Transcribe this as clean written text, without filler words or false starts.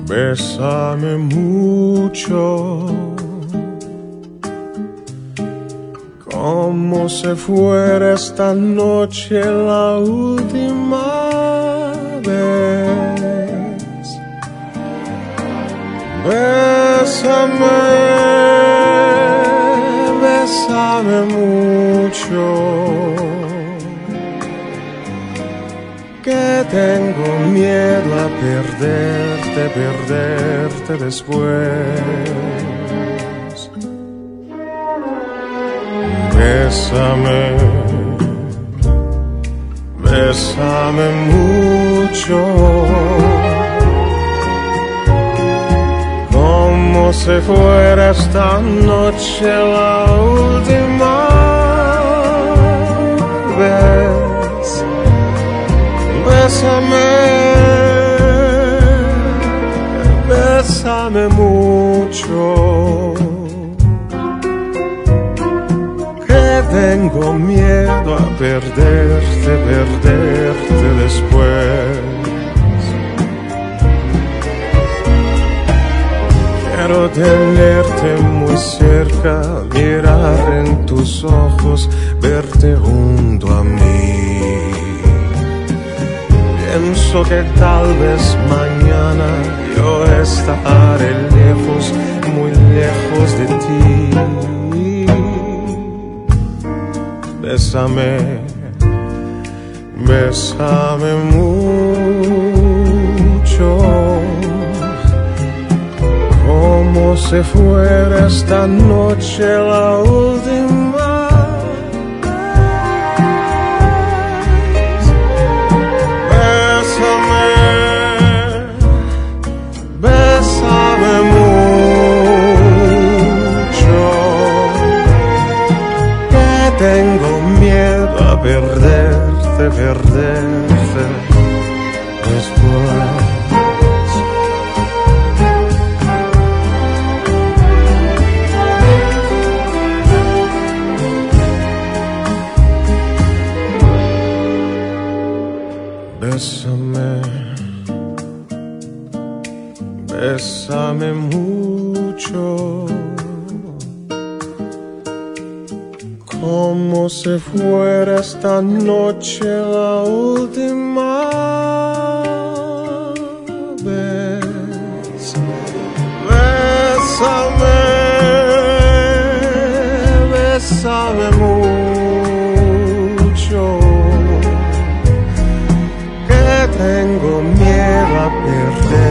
Bésame mucho, como si fuera esta noche la última vez. Bésame, bésame mucho, que tengo miedo a perderte después. Bésame, bésame mucho, como si fuera esta noche la última vez. Bésame, bésame mucho, que tengo miedo a perderte después. Quiero tenerte muy cerca, mirar en tus ojos, verte junto a mí. Pienso que tal vez mañana yo estaré lejos, muy lejos de ti. Bésame, bésame mucho, como si fuera esta noche la última. Bésame mucho, que tengo miedo a perderte después. Bésame, bésame mucho, como si fuera esta noche la última vez. Bésame, bésame mucho, que tengo miedo a perder.